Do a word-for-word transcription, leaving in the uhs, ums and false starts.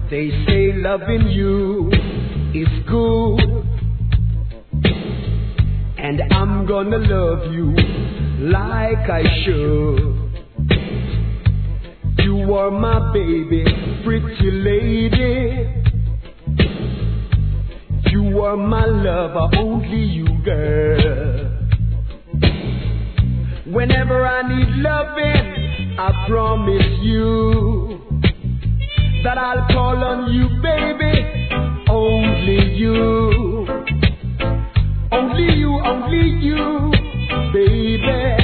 They say loving you is good, and I'm gonna love you like I should. You are my baby, pretty lady. You are my lover, only you, girl. Whenever I need loving, I promise you that I'll call on you, baby, only you. Only you, only you, baby.